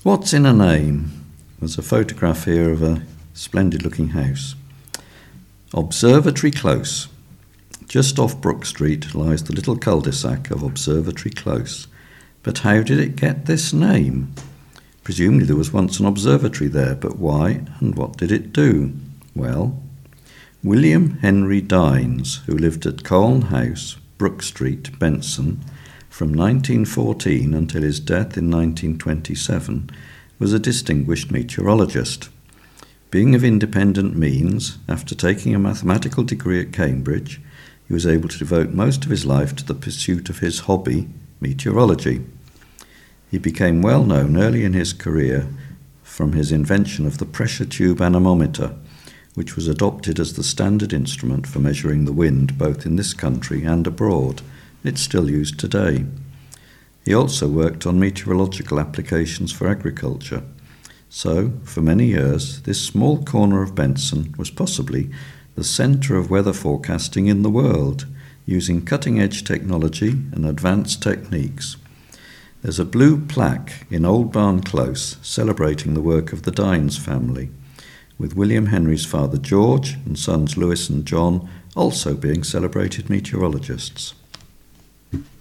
What's in a name? There's a photograph here of a splendid-looking house. Observatory Close. Just off Brook Street lies the little cul-de-sac of Observatory Close. But how did it get this name? Presumably there was once an observatory there, but why and what did it do? Well, William Henry Dines, who lived at Colne House, Brook Street, Benson, from 1914 until his death in 1927, was a distinguished meteorologist. Being of independent means, after taking a mathematical degree at Cambridge, he was able to devote most of his life to the pursuit of his hobby, meteorology. He became well known early in his career from his invention of the pressure tube anemometer, which was adopted as the standard instrument for measuring the wind both in this country and abroad. It's still used today. He also worked on meteorological applications for agriculture. So, for many years, this small corner of Benson was possibly the centre of weather forecasting in the world, using cutting-edge technology and advanced techniques. There's a blue plaque in Old Barn Close celebrating the work of the Dines family, with William Henry's father George and sons Louis and John also being celebrated meteorologists.